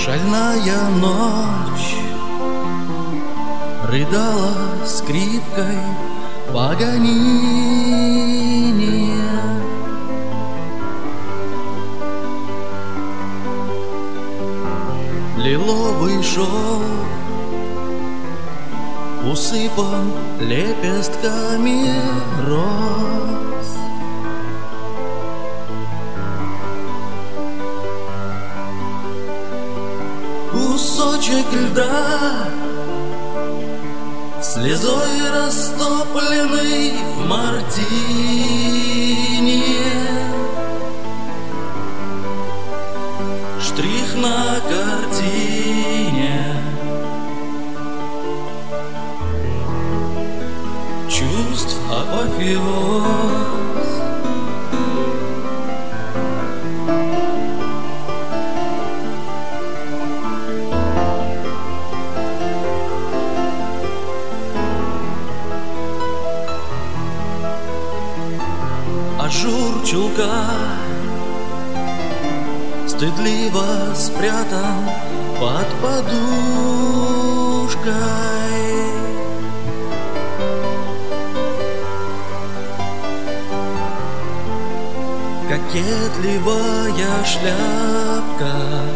Шальная ночь рыдала скрипкой Паганини. Лиловый шелк усыпан лепестками роз. Кусочек льда, слезой растопленный в мартине, штрих на картине, чувств апофеоз. Ажур чулка стыдливо спрятан под подушкой. Кокетливая шляпка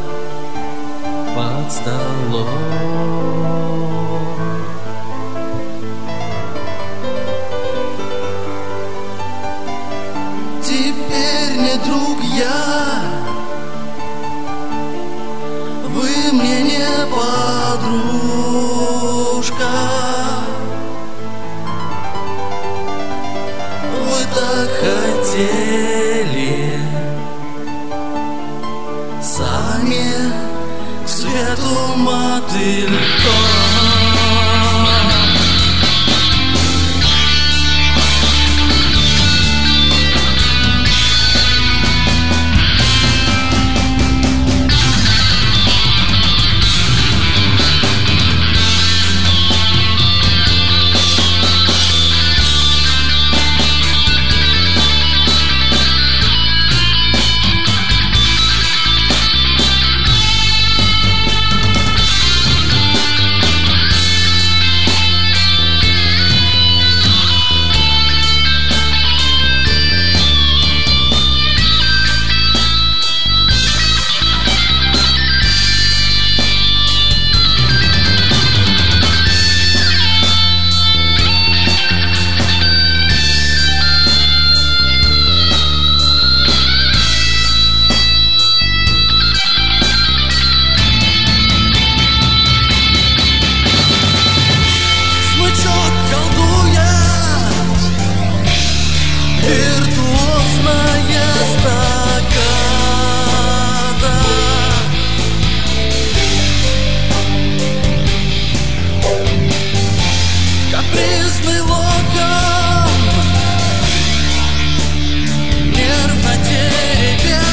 под столом. Теперь не друг я, вы мне не подружка. Вы так хотели сами к свету мотыльком. Виртуозная стакката, капризный локон нервно теребя.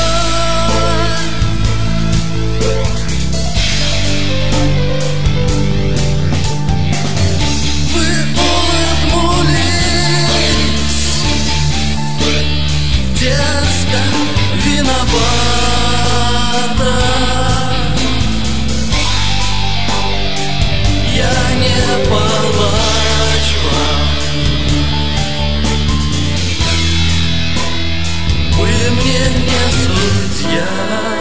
Вы улыбнулись дерзко, виновата. Я не палач вам, вы мне не судья.